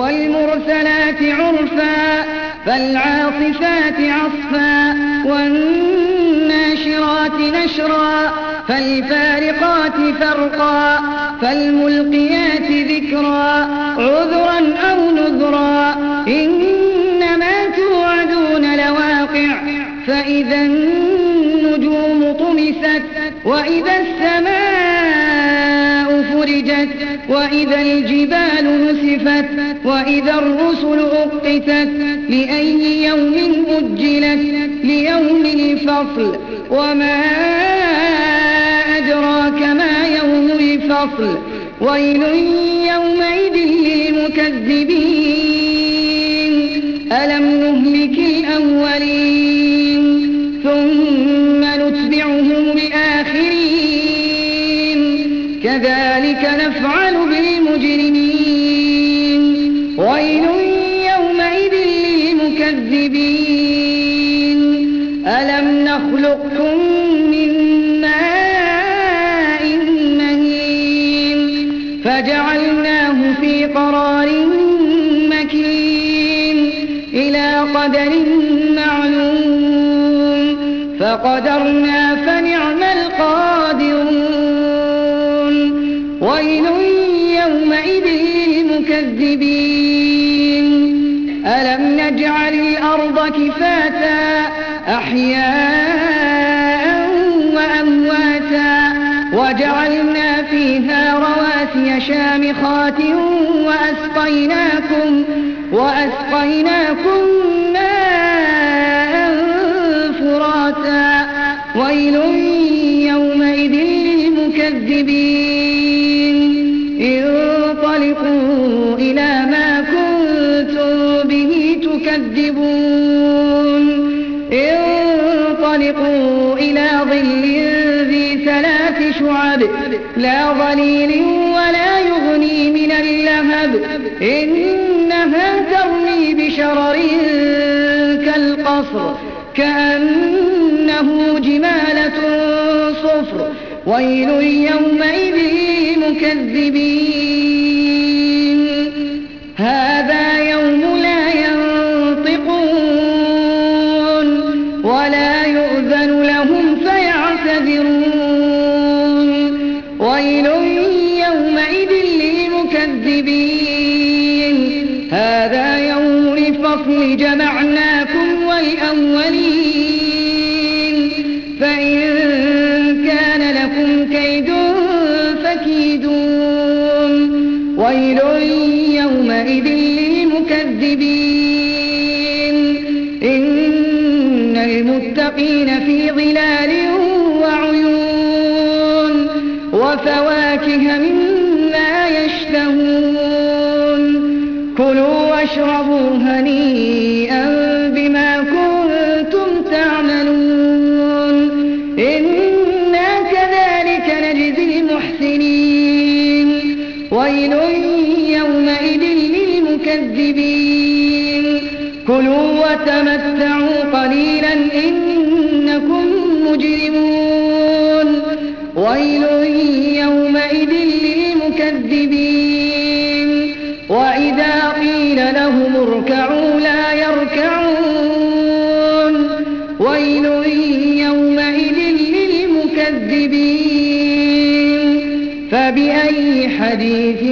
والمرسلات عرفا فالعاصفات عصفا والناشرات نشرا فالفارقات فرقا فالملقيات ذكرا عذرا أو نذرا إنما توعدون لواقع فإذا النجوم طمست وإذا السماء فرجت وإذا الجبال نسفت وإذا الرسل أقتت لأي يوم أجلت ليوم الفصل وما أدراك ما يوم الفصل ويل يومئذ للمكذبين ألم نهلك الأولين ثم نتبعهم الآخرين كذلك نفعل بالمجرمين ويل يومئذ للمكذبين ألم نخلقكم من ماء مهين فجعلناه في قرار مكين إلى قدر معلوم فقدرنا فنعم القادرون ويل يومئذ للمكذبين ألم نجعل الأرض كفاتا أحياء وأمواتا وجعلنا فيها رواسي شامخات وأسقيناكم ماء فراتا ويل يومئذ للمكذبين انطلقوا إلى ما كنتم به تكذبون انطلقوا إلى ظل ذي 3 شعب لا ظليل ولا يغني من اللهب إنها ترمي بشرر كالقصر كأنه جمالة صفر ويل يومئذ للمكذبين هذا يوم لا ينطقون ولا يؤذن لهم فيعتذرون ويل يومئذ للمكذبين هذا يوم الفصل جمعناكم والأولين فإن كان لكم كيد فكيدون ويل يومئذ للمكذبين إن المتقين في ظلال وعيون وفواكه مما يشتهون كلوا واشربوا هنيئا بما كنتم تعملون إنا كذلك نجزي المحسنين ويل يومئذ للمكذبين كلوا وتمتعوا قليلا إنكم مجرمون ويل يومئذ للمكذبين وإذا قيل لهم اركعوا لا يركعون ويل يومئذ للمكذبين فبأي حديث